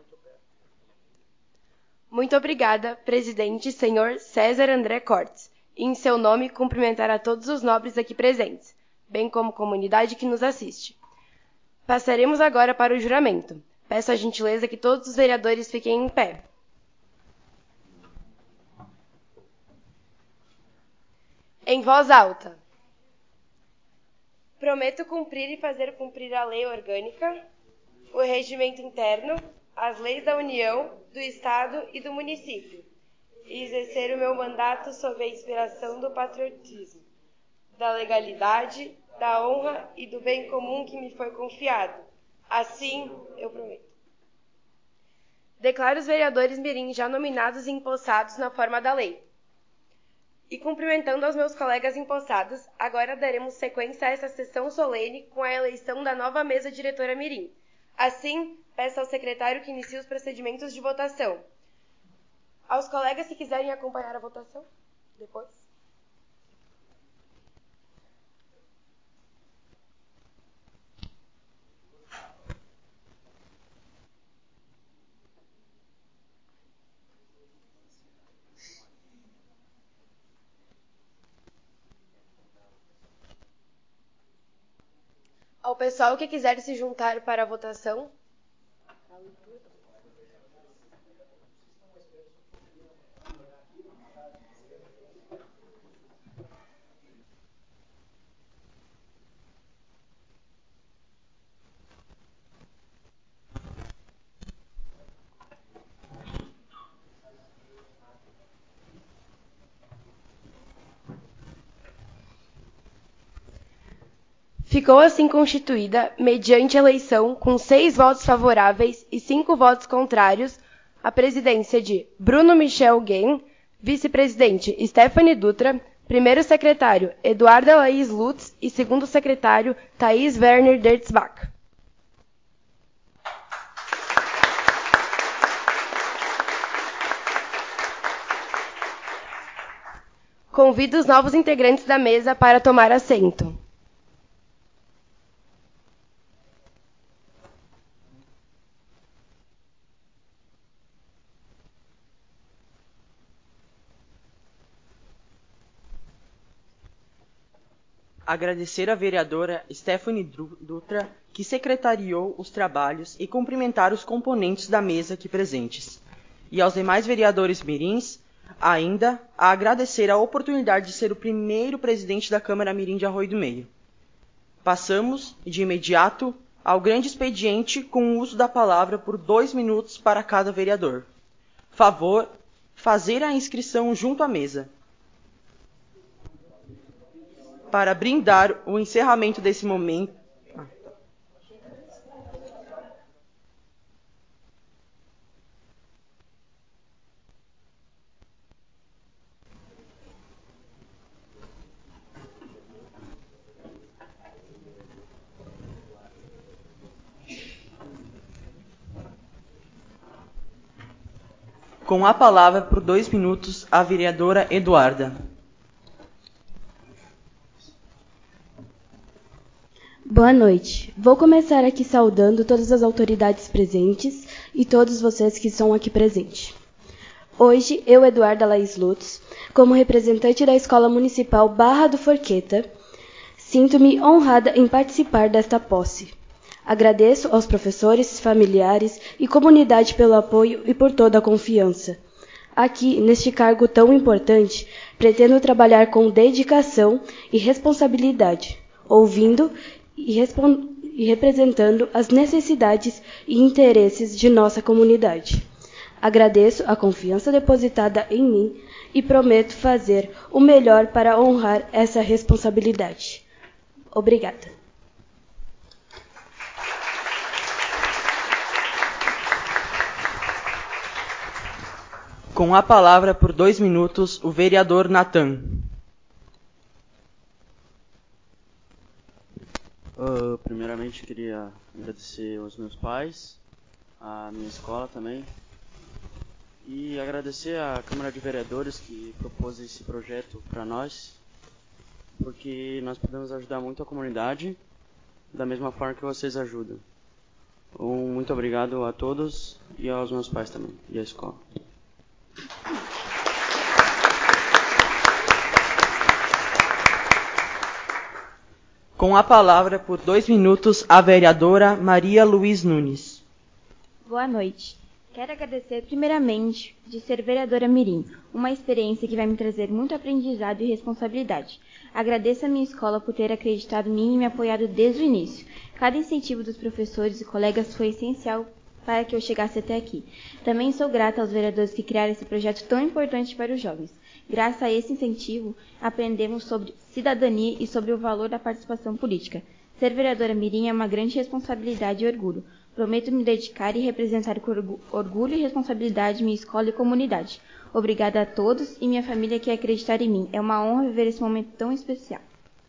Muito obrigada, presidente senhor César André Cortes, e em seu nome cumprimentar a todos os nobres aqui presentes, bem como a comunidade que nos assiste. Passaremos agora para o juramento. Peço a gentileza que todos os vereadores fiquem em pé. Em voz alta. Prometo cumprir e fazer cumprir a lei orgânica, o regimento interno, as leis da União, do Estado e do município, e exercer o meu mandato sob a inspiração do patriotismo, da legalidade, da honra e do bem comum que me foi confiado. Assim, eu prometo. Declaro os vereadores mirins já nominados e empossados na forma da lei. E cumprimentando aos meus colegas empossados, agora daremos sequência a essa sessão solene com a eleição da nova mesa diretora mirim. Assim, peço ao secretário que inicie os procedimentos de votação. Aos colegas que quiserem acompanhar a votação, depois. Ao pessoal que quiser se juntar para a votação. Ficou assim constituída, mediante eleição, com 6 votos favoráveis e 5 votos contrários, a presidência de Bruno Michel Guem, vice-presidente Stephanie Dutra, primeiro secretário Eduarda Laís Lutz e segundo secretário Thaís Werner Dertzbach. Convido os novos integrantes da mesa para tomar assento. Agradecer à vereadora Stephanie Dutra, que secretariou os trabalhos, e cumprimentar os componentes da mesa aqui presentes. E aos demais vereadores mirins, ainda a agradecer a oportunidade de ser o primeiro presidente da Câmara Mirim de Arroio do Meio. Passamos, de imediato, ao grande expediente com o uso da palavra por 2 minutos para cada vereador. Favor, fazer a inscrição junto à mesa. Para brindar o encerramento desse momento. Com a palavra por 2 minutos, a vereadora Eduarda. Boa noite. Vou começar aqui saudando todas as autoridades presentes e todos vocês que estão aqui presentes. Hoje, eu, Eduarda Laís Lutz, como representante da Escola Municipal Barra do Forqueta, sinto-me honrada em participar desta posse. Agradeço aos professores, familiares e comunidade pelo apoio e por toda a confiança. Aqui, neste cargo tão importante, pretendo trabalhar com dedicação e responsabilidade, ouvindo e representando as necessidades e interesses de nossa comunidade. Agradeço a confiança depositada em mim e prometo fazer o melhor para honrar essa responsabilidade. Obrigada. Com a palavra por 2 minutos, o vereador Natan. Primeiramente, queria agradecer aos meus pais, à minha escola também, e agradecer à Câmara de Vereadores que propôs esse projeto para nós, porque nós podemos ajudar muito a comunidade da mesma forma que vocês ajudam. Muito obrigado a todos e aos meus pais também, e à escola. Com a palavra, por 2 minutos, a vereadora Maria Luiz Nunes. Boa noite. Quero agradecer primeiramente de ser vereadora mirim, uma experiência que vai me trazer muito aprendizado e responsabilidade. Agradeço a minha escola por ter acreditado em mim e me apoiado desde o início. Cada incentivo dos professores e colegas foi essencial para que eu chegasse até aqui. Também sou grata aos vereadores que criaram esse projeto tão importante para os jovens. Graças a esse incentivo, aprendemos sobre cidadania e sobre o valor da participação política. Ser vereadora mirim é uma grande responsabilidade e orgulho. Prometo me dedicar e representar com orgulho e responsabilidade minha escola e comunidade. Obrigada a todos e minha família que acreditaram em mim. É uma honra viver esse momento tão especial.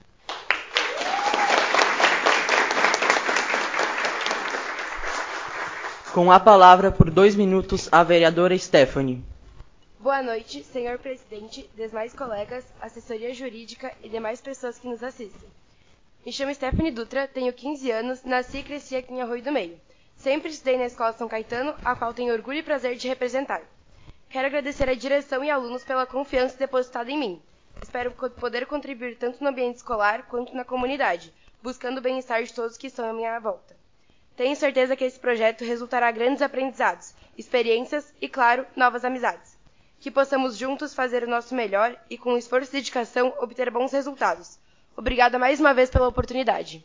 Com a palavra, por 2 minutos, a vereadora Stephanie. Boa noite, senhor presidente, demais colegas, assessoria jurídica e demais pessoas que nos assistem. Me chamo Stephanie Dutra, tenho 15 anos, nasci e cresci aqui em Arroio do Meio. Sempre estudei na Escola São Caetano, a qual tenho orgulho e prazer de representar. Quero agradecer à direção e alunos pela confiança depositada em mim. Espero poder contribuir tanto no ambiente escolar quanto na comunidade, buscando o bem-estar de todos que estão à minha volta. Tenho certeza que esse projeto resultará em grandes aprendizados, experiências e, claro, novas amizades. Que possamos juntos fazer o nosso melhor e, com esforço e dedicação, obter bons resultados. Obrigada mais uma vez pela oportunidade.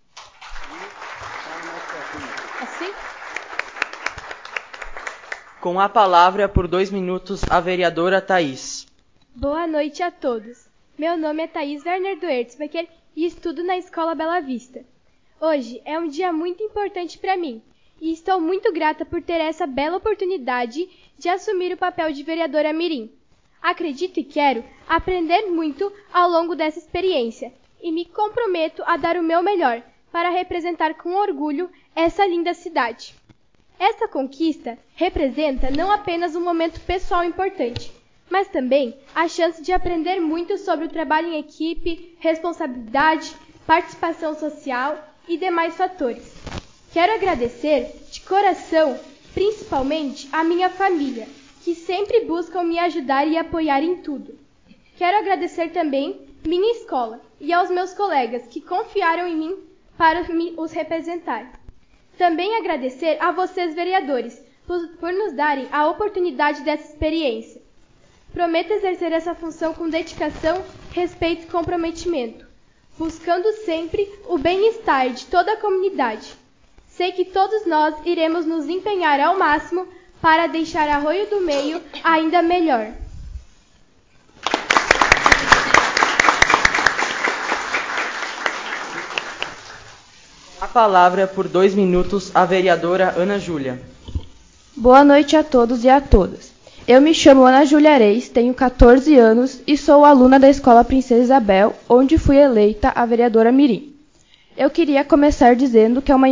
Assim? Com a palavra, por 2 minutos, a vereadora Thaís. Boa noite a todos. Meu nome é Thaís Werner Duertzbecker e estudo na Escola Bela Vista. Hoje é um dia muito importante para mim e estou muito grata por ter essa bela oportunidade de assumir o papel de vereadora mirim. Acredito e quero aprender muito ao longo dessa experiência e me comprometo a dar o meu melhor para representar com orgulho essa linda cidade. Essa conquista representa não apenas um momento pessoal importante, mas também a chance de aprender muito sobre o trabalho em equipe, responsabilidade, participação social e demais fatores. Quero agradecer de coração, principalmente à minha família, que sempre buscam me ajudar e apoiar em tudo. Quero agradecer também minha escola e aos meus colegas que confiaram em mim para os representar. Também agradecer a vocês, vereadores, por nos darem a oportunidade dessa experiência. Prometo exercer essa função com dedicação, respeito e comprometimento, buscando sempre o bem-estar de toda a comunidade. Sei que todos nós iremos nos empenhar ao máximo para deixar Arroio do Meio ainda melhor. A palavra, por 2 minutos, a vereadora Ana Júlia. Boa noite a todos e a todas. Eu me chamo Ana Júlia Reis, tenho 14 anos e sou aluna da Escola Princesa Isabel, onde fui eleita a vereadora mirim. Eu queria começar dizendo que é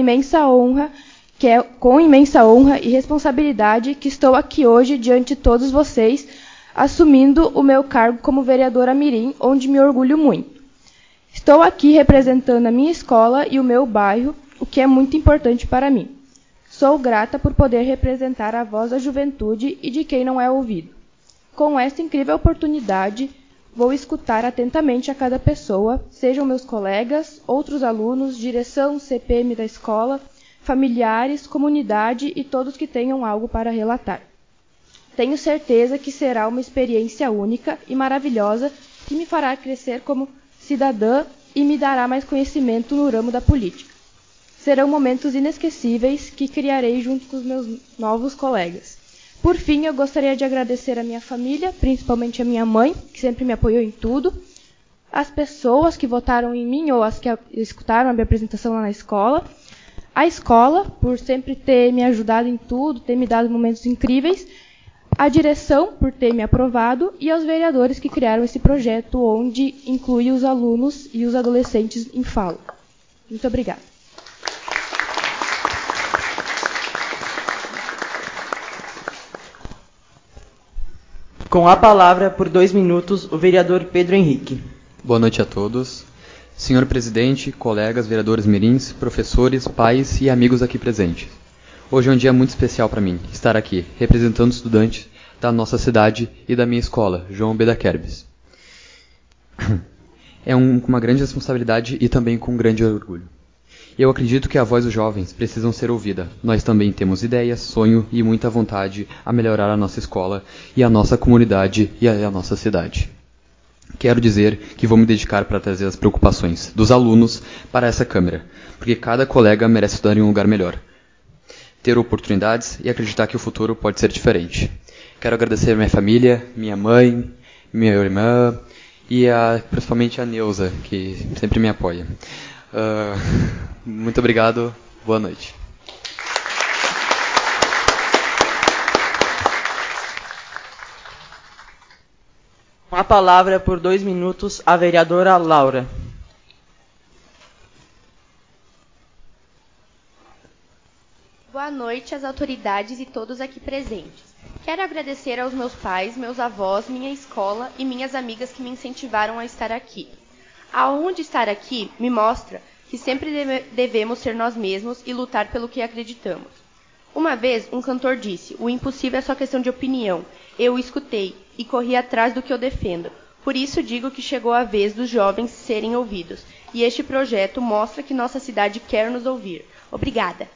com imensa honra e responsabilidade que estou aqui hoje diante de todos vocês, assumindo o meu cargo como vereadora mirim, onde me orgulho muito. Estou aqui representando a minha escola e o meu bairro, o que é muito importante para mim. Sou grata por poder representar a voz da juventude e de quem não é ouvido. Com esta incrível oportunidade, vou escutar atentamente a cada pessoa, sejam meus colegas, outros alunos, direção, CPM da escola, familiares, comunidade e todos que tenham algo para relatar. Tenho certeza que será uma experiência única e maravilhosa que me fará crescer como cidadã e me dará mais conhecimento no ramo da política. Serão momentos inesquecíveis que criarei junto com os meus novos colegas. Por fim, eu gostaria de agradecer a minha família, principalmente a minha mãe, que sempre me apoiou em tudo, as pessoas que votaram em mim ou as que escutaram a minha apresentação lá na escola, a escola, por sempre ter me ajudado em tudo, ter me dado momentos incríveis, a direção, por ter me aprovado, e aos vereadores que criaram esse projeto, onde inclui os alunos e os adolescentes em fala. Muito obrigada. Com a palavra, por 2 minutos, o vereador Pedro Henrique. Boa noite a todos. Senhor presidente, colegas, vereadores mirins, professores, pais e amigos aqui presentes. Hoje é um dia muito especial para mim, estar aqui, representando estudantes da nossa cidade e da minha escola, João B. da Kerbes. É uma grande responsabilidade e também com um grande orgulho. Eu acredito que a voz dos jovens precisam ser ouvida. Nós também temos ideias, sonho e muita vontade a melhorar a nossa escola e a nossa comunidade e a nossa cidade. Quero dizer que vou me dedicar para trazer as preocupações dos alunos para essa câmera, porque cada colega merece estudar em um lugar melhor, ter oportunidades e acreditar que o futuro pode ser diferente. Quero agradecer a minha família, minha mãe, minha irmã e principalmente a Neuza, que sempre me apoia. Muito obrigado, boa noite. Com a palavra por 2 minutos, a vereadora Laura. Boa noite às autoridades e todos aqui presentes. Quero agradecer aos meus pais, meus avós, minha escola e minhas amigas que me incentivaram a estar aqui. A honra de estar aqui me mostra que sempre devemos ser nós mesmos e lutar pelo que acreditamos. Uma vez, um cantor disse, o impossível é só questão de opinião. Eu o escutei e corri atrás do que eu defendo. Por isso digo que chegou a vez dos jovens serem ouvidos. E este projeto mostra que nossa cidade quer nos ouvir. Obrigada.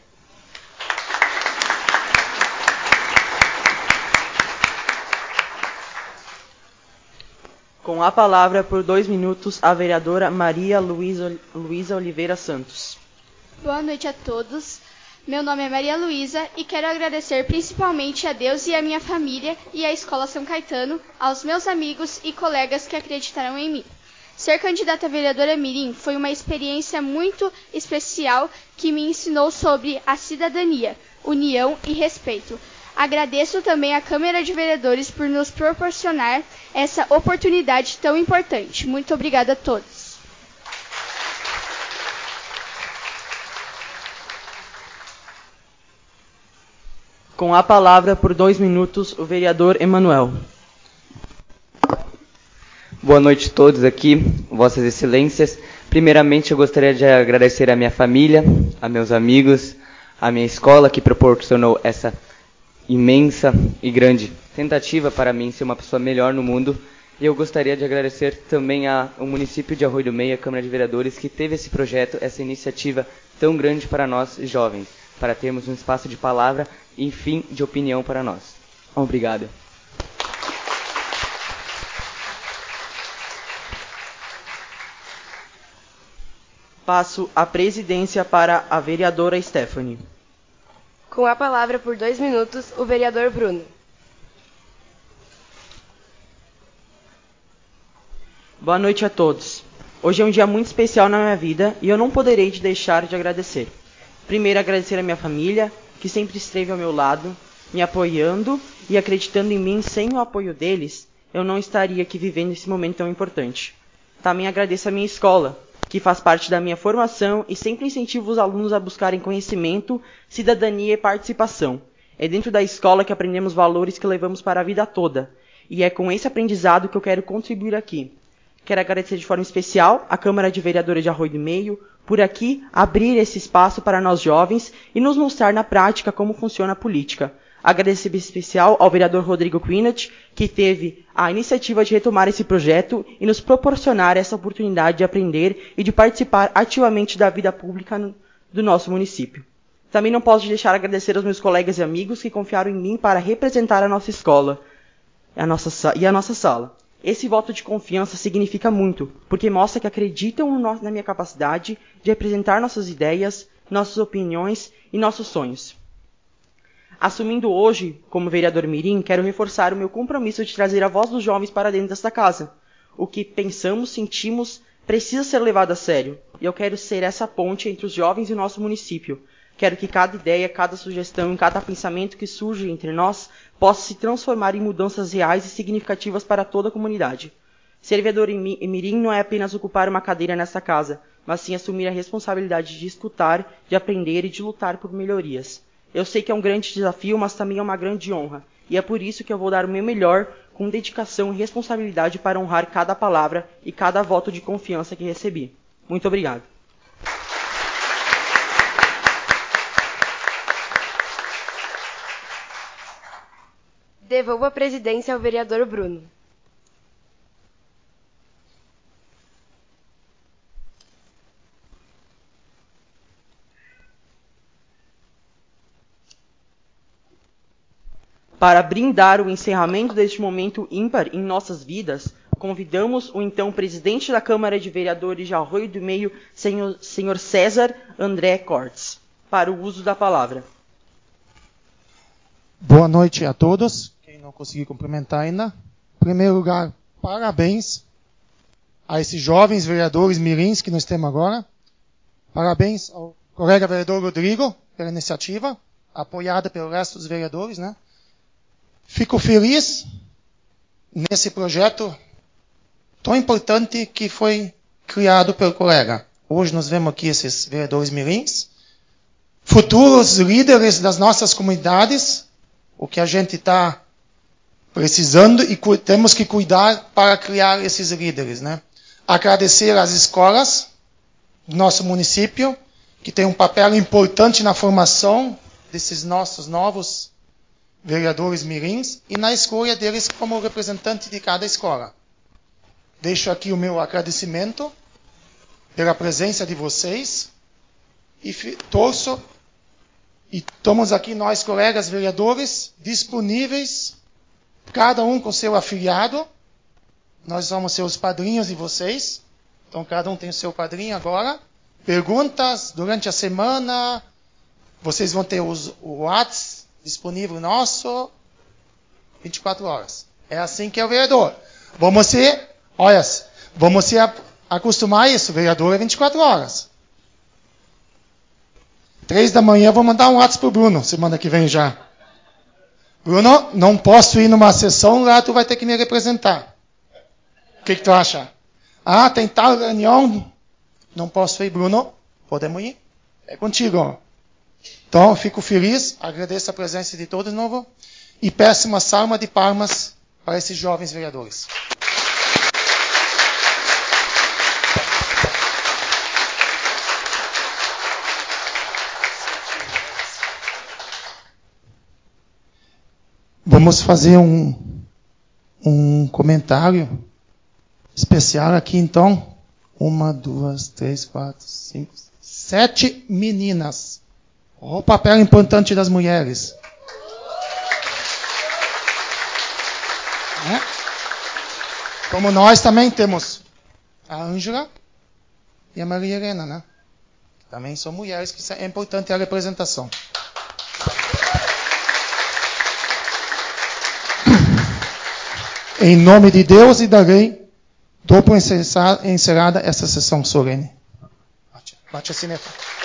Com a palavra por 2 minutos, a vereadora Maria Luísa Oliveira Santos. Boa noite a todos. Meu nome é Maria Luísa e quero agradecer principalmente a Deus e a minha família e à Escola São Caetano, aos meus amigos e colegas que acreditaram em mim. Ser candidata a vereadora mirim foi uma experiência muito especial que me ensinou sobre a cidadania, união e respeito. Agradeço também à Câmara de Vereadores por nos proporcionar essa oportunidade tão importante. Muito obrigada a todos. Com a palavra por 2 minutos, o vereador Emanuel. Boa noite a todos aqui, vossas excelências. Primeiramente, eu gostaria de agradecer à minha família, a meus amigos, à minha escola, que proporcionou essa imensa e grande tentativa para mim ser uma pessoa melhor no mundo. E eu gostaria de agradecer também ao município de Arroio do Meio, a Câmara de Vereadores, que teve esse projeto, essa iniciativa tão grande para nós jovens, para termos um espaço de palavra e, enfim, de opinião para nós. Obrigado. Passo a presidência para a vereadora Stephanie. Com a palavra por 2 minutos, o vereador Bruno. Boa noite a todos. Hoje é um dia muito especial na minha vida e eu não poderei deixar de agradecer. Primeiro, agradecer a minha família, que sempre esteve ao meu lado, me apoiando e acreditando em mim. Sem o apoio deles, eu não estaria aqui vivendo esse momento tão importante. Também agradeço a minha escola, que faz parte da minha formação e sempre incentiva os alunos a buscarem conhecimento, cidadania e participação. É dentro da escola que aprendemos valores que levamos para a vida toda. E é com esse aprendizado que eu quero contribuir aqui. Quero agradecer de forma especial à Câmara de Vereadores de Arroio do Meio por aqui abrir esse espaço para nós jovens e nos mostrar na prática como funciona a política. Agradecimento especial ao vereador Rodrigo Quinat, que teve a iniciativa de retomar esse projeto e nos proporcionar essa oportunidade de aprender e de participar ativamente da vida pública do nosso município. Também não posso deixar de agradecer aos meus colegas e amigos que confiaram em mim para representar a nossa escola e a nossa sala. Esse voto de confiança significa muito, porque mostra que acreditam na minha capacidade de representar nossas ideias, nossas opiniões e nossos sonhos. Assumindo hoje, como vereador mirim, quero reforçar o meu compromisso de trazer a voz dos jovens para dentro desta casa. O que pensamos, sentimos, precisa ser levado a sério. E eu quero ser essa ponte entre os jovens e o nosso município. Quero que cada ideia, cada sugestão e cada pensamento que surge entre nós possa se transformar em mudanças reais e significativas para toda a comunidade. Ser vereador mirim não é apenas ocupar uma cadeira nesta casa, mas sim assumir a responsabilidade de escutar, de aprender e de lutar por melhorias. Eu sei que é um grande desafio, mas também é uma grande honra. E é por isso que eu vou dar o meu melhor, com dedicação e responsabilidade para honrar cada palavra e cada voto de confiança que recebi. Muito obrigado. devolvo a presidência ao vereador Bruno. Para brindar o encerramento deste momento ímpar em nossas vidas, convidamos o então presidente da Câmara de Vereadores de Arroio do Meio, senhor César André Cortes, para o uso da palavra. Boa noite a todos. Quem não conseguiu cumprimentar ainda. Em primeiro lugar, parabéns a esses jovens vereadores mirins que nós temos agora. Parabéns ao colega vereador Rodrigo pela iniciativa, apoiada pelo resto dos vereadores, né? Fico feliz nesse projeto tão importante que foi criado pelo colega. Hoje nós vemos aqui esses vereadores mirins, futuros líderes das nossas comunidades, o que a gente está precisando e temos que cuidar para criar esses líderes, né? Agradecer às escolas do nosso município, que tem um papel importante na formação desses nossos novos vereadores mirins e na escolha deles como representante de cada escola. Deixo aqui o meu agradecimento pela presença de vocês e torço e estamos aqui nós, colegas vereadores, disponíveis, cada um com seu afiliado. Nós somos seus padrinhos de vocês, então cada um tem o seu padrinho agora. Perguntas durante a semana, vocês vão ter o WhatsApp disponível nosso, 24 horas. É assim que é o vereador. Vamos se acostumar a isso. O vereador é 24 horas. 3 da manhã eu vou mandar um WhatsApp pro Bruno, semana que vem já. Bruno, não posso ir numa sessão, lá tu vai ter que me representar. O que tu acha? Ah, tem tal reunião, não posso ir, Bruno. Podemos ir? É contigo. Então, fico feliz, agradeço a presença de todos de novo e peço uma salva de palmas para esses jovens vereadores. Vamos fazer um comentário especial aqui, então. 1, 2, 3, 4, 5, 7 meninas. O papel importante das mulheres. Como nós também temos a Ângela e a Maria Helena, né? Também são mulheres, que é importante a representação. Em nome de Deus e da lei, dou por encerrada essa sessão solene. Bate a sineta.